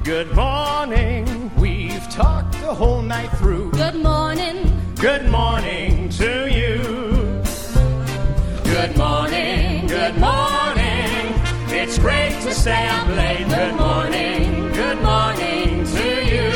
Good morning. We've talked the whole night through. Good morning. Good morning to you. Good morning. Good morning. It's great to stay up late. Good morning. Good morning to you.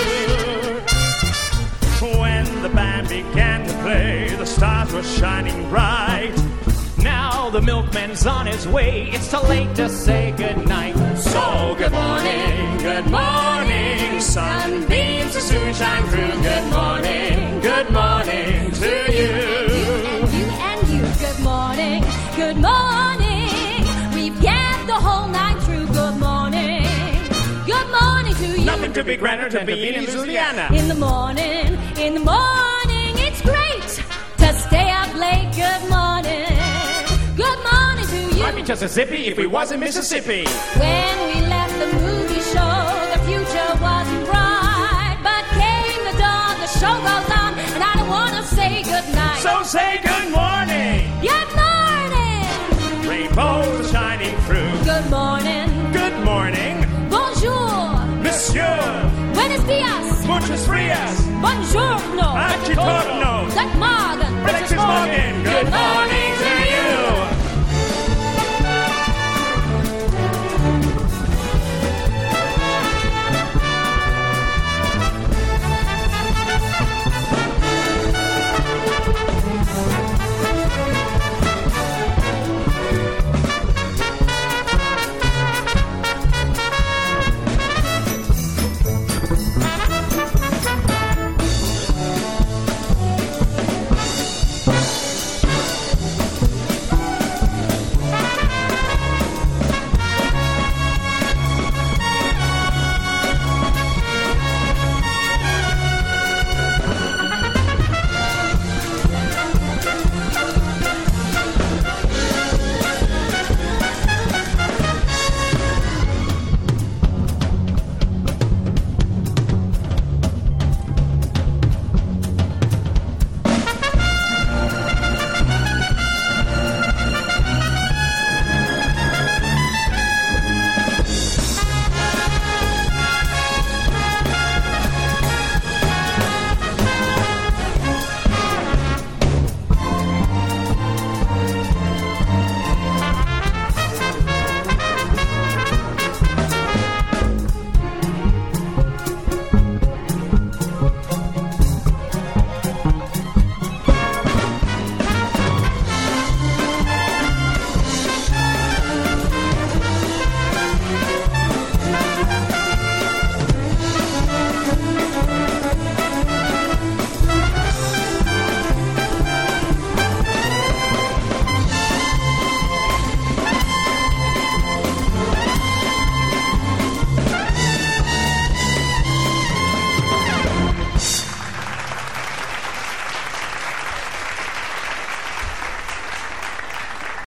When the band began to play, the stars were shining bright. Now the milkman's on his way. It's too late to say goodnight. So good morning, good morning. Sunbeams will soon shine through. Good morning to you. And you. Good morning, good morning. We've gathered the whole night through. Good morning to you. Nothing could be grander than to be in Louisiana. In the morning, it's great to stay up late. Good morning to you. Might be just a zippy if we was in Mississippi. When we left the movie show, the future wasn't bright. But came the dawn, the show goes on, and I don't want to say goodnight. So say good morning. Good morning. Rainbows shining through. Good morning. Good morning. Bonjour. Monsieur. Buenos dias. Muchos frias. Buongiorno. Aggitorno. Good morning. Good morning. Good morning.